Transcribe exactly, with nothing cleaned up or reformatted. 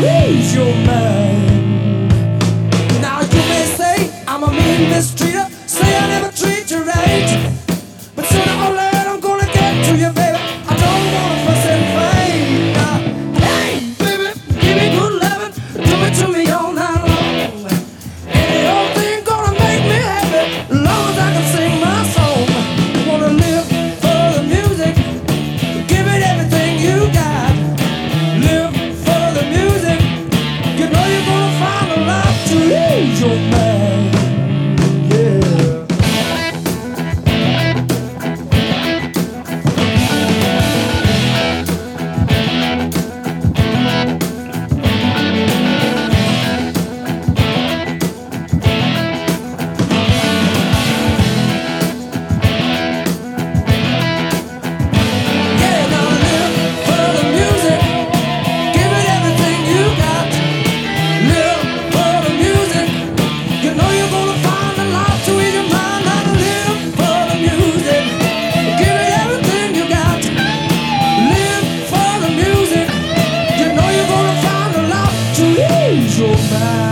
ease your mind. Now you may say I'm a mean mistreater, say I never treat you right, but sooner or later I'm gonna get to you, baby. I don't wanna fuss and fight. Now, hey, baby, give me good loving, do it to me all night long. Any old thing gonna make me happy, as long as I can sing my song. Wanna live for the music, give it everything you got. Live for the music, you know you're gonna find a lot to ease your mind. Yeah. Yeah, now live for the music, give it everything you got. Live for the music, you know you're gonna find a lot to ease your mind. Now live for the music, give it everything you got. Live for the music, you know you're gonna find a lot to ease your mind.